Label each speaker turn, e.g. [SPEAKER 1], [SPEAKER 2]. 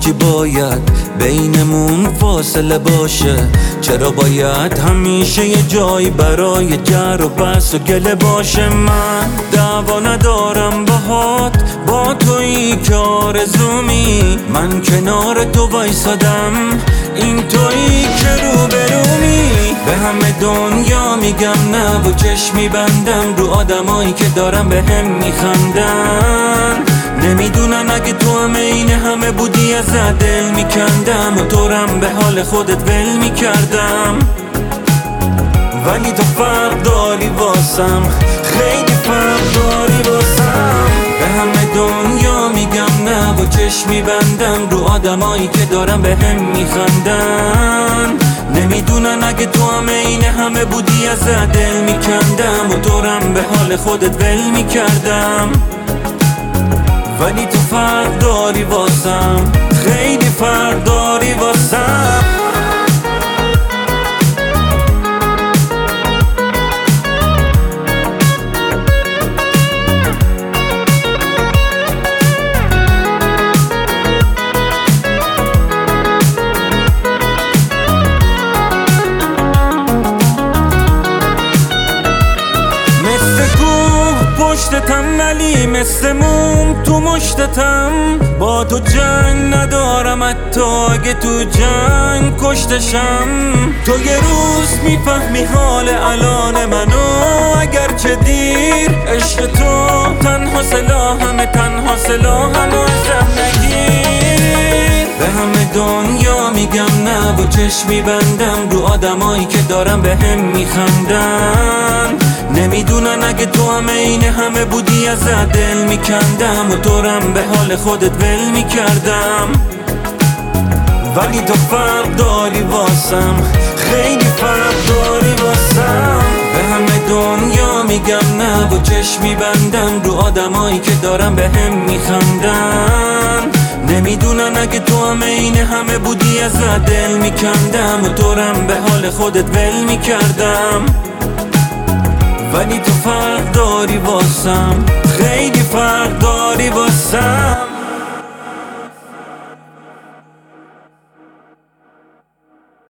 [SPEAKER 1] چی باید بینمون فاصله باشه؟ چرا باید همیشه یه جایی برای جر و بحث و گله باشه؟ من دعوا ندارم باهات، با تویی که آرزومی، من کنار تو وایسادم، این تویی که روبرومی. به همه دنیا میگم نه و چشمی بندم رو آدمایی که دارم به هم میخندن. نمیدونن اگه تو هم این همه بودی از دل میکندم و تورم به حال خودت ول میکردم. ولی تو فرق داری واسم، خیلی فرق داری واسم. به همه دنیا میگم نه و چشمی بندم رو آدمایی که دارم به هم میخندن. نمیدونن اگه تو هم این همه بودی از دل میکندم و تورم به حال خودت ول میکردم. ولی تو فرق داری واسم، خیلی فرق داری واسم. پشتتم ولی مثل موم تو مشتتم، با تو جنگ ندارم حتی اگه تو جنگ کشتشم. تو یه روز میفهمی حال الان منو اگرچه دیر، عشق تو تنها سلاحمه، تنها سلاحمو ازم نگیر. به همه دنیا میگم نه و چشمی بندم رو آدمایی که دارم به هم میخندن. نمیدونن اگه تو هم این همه بودی از دل میکندم و تورم به حال خودت ول میکردم. ولی تو فرق داری واسم، خیلی فرق داری واسم. به همه دنیا میگم نه و چشمی بندم رو آدمایی که دارم به هم میخندن. نمیدونن اگه تو هم این همه بودی از دل میکندم و تورم به حال خودت ول میکردم. ولی تو فرق داری واسم، خیلی فرق داری واسم.